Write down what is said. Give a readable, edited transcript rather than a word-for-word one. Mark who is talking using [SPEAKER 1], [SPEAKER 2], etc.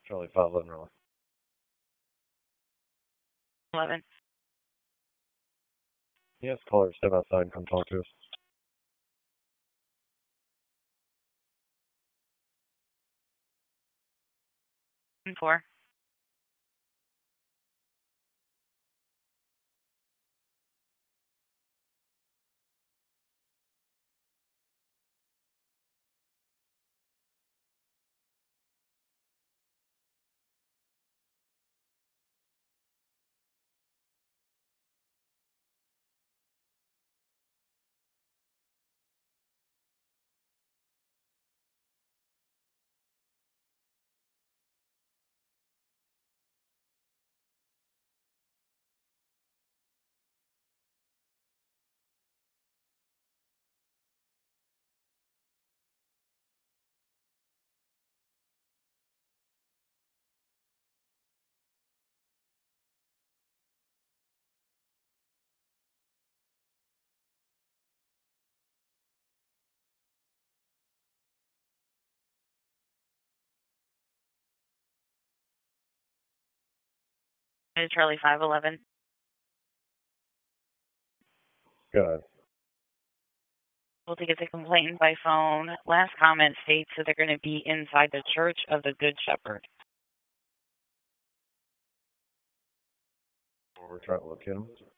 [SPEAKER 1] Charlie 511 Raleigh.
[SPEAKER 2] 11.
[SPEAKER 1] Yes, caller, step outside and come talk to us.
[SPEAKER 2] 4. Charlie 511.
[SPEAKER 1] Go ahead.
[SPEAKER 2] Able to get the complainant by phone. Last comment states that they're going to be inside the Church of the Good Shepherd.
[SPEAKER 1] We're trying to locate them.